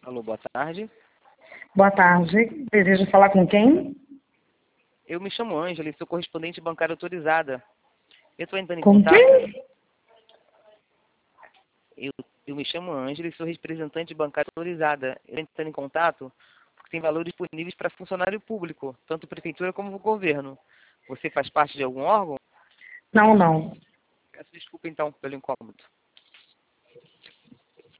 Alô, boa tarde. Boa tarde. Deseja falar com quem? Eu me chamo Ângela e sou correspondente bancária autorizada. Eu estou entrando em Com contato. quem? Eu me chamo Ângela e sou representante bancária autorizada. Eu estou entrando em contato porque tem valores disponíveis para funcionário público, tanto prefeitura como governo. Você faz parte de algum órgão? Não, não. Peço desculpa então pelo incômodo.